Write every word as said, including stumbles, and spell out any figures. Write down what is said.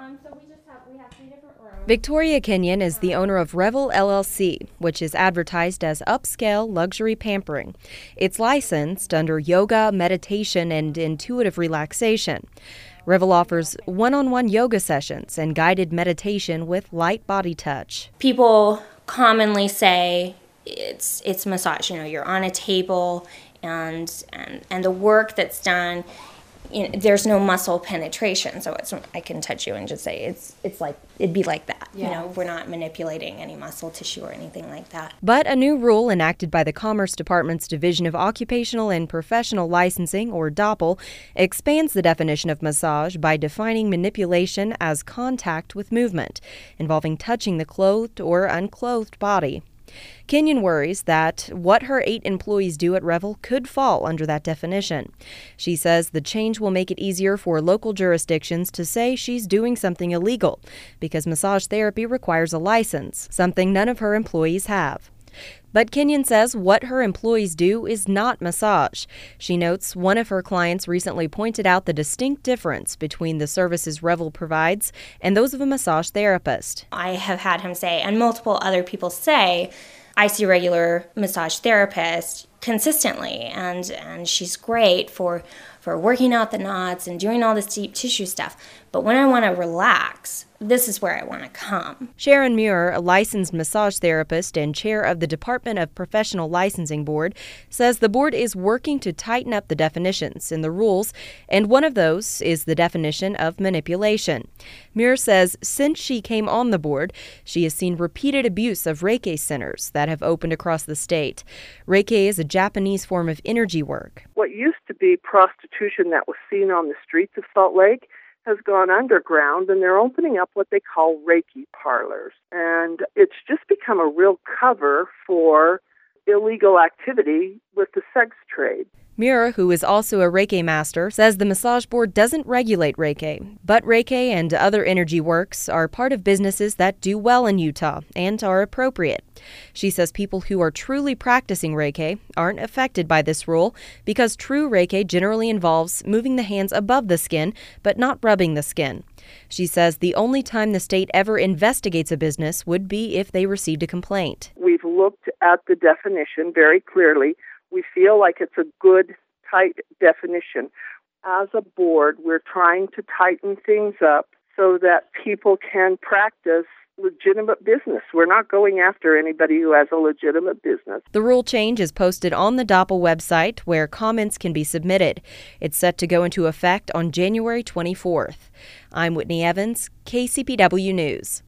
Um, so we just have, we have three different rooms. Victoria Kenyon is the owner of Revel L L C, which is advertised as upscale luxury pampering. It's licensed under yoga, meditation, and intuitive relaxation. Revel offers one-on-one yoga sessions and guided meditation with light body touch. People commonly say it's it's massage. You know, you're on a table, and and and the work that's done, you know, there's no muscle penetration. So it's, I can touch you and just say it's it's like it'd be like that. Yeah. You know, we're not manipulating any muscle tissue or anything like that. But a new rule enacted by the Commerce Department's Division of Occupational and Professional Licensing, or DOPL, expands the definition of massage by defining manipulation as contact with movement, involving touching the clothed or unclothed body. Kenyon worries that what her eight employees do at Revel could fall under that definition. She says the change will make it easier for local jurisdictions to say she's doing something illegal, because massage therapy requires a license, something none of her employees have. But Kenyon says what her employees do is not massage. She notes one of her clients recently pointed out the distinct difference between the services Revel provides and those of a massage therapist. I have had him say, and multiple other people say, I see a regular massage therapist consistently, and, and she's great for, for working out the knots and doing all this deep tissue stuff. But when I want to relax, this is where I want to come. Sharon Muir, a licensed massage therapist and chair of the Department of Professional Licensing Board, says the board is working to tighten up the definitions in the rules, and one of those is the definition of manipulation. Muir says since she came on the board, she has seen repeated abuse of Reiki centers that have opened across the state. Reiki is a Japanese form of energy work. What used to be prostitution that was seen on the streets of Salt Lake has gone underground, and they're opening up what they call Reiki parlors. And it's just become a real cover for illegal activity with the sex trade. Muir, who is also a Reiki master, says the massage board doesn't regulate Reiki, but Reiki and other energy works are part of businesses that do well in Utah and are appropriate. She says people who are truly practicing Reiki aren't affected by this rule because true Reiki generally involves moving the hands above the skin but not rubbing the skin. She says the only time the state ever investigates a business would be if they received a complaint. We've looked at the definition very clearly. We feel like it's a good, tight definition. As a board, we're trying to tighten things up so that people can practice legitimate business. We're not going after anybody who has a legitimate business. The rule change is posted on the DOPL website where comments can be submitted. It's set to go into effect on January twenty-fourth. I'm Whitney Evans, K C P W News.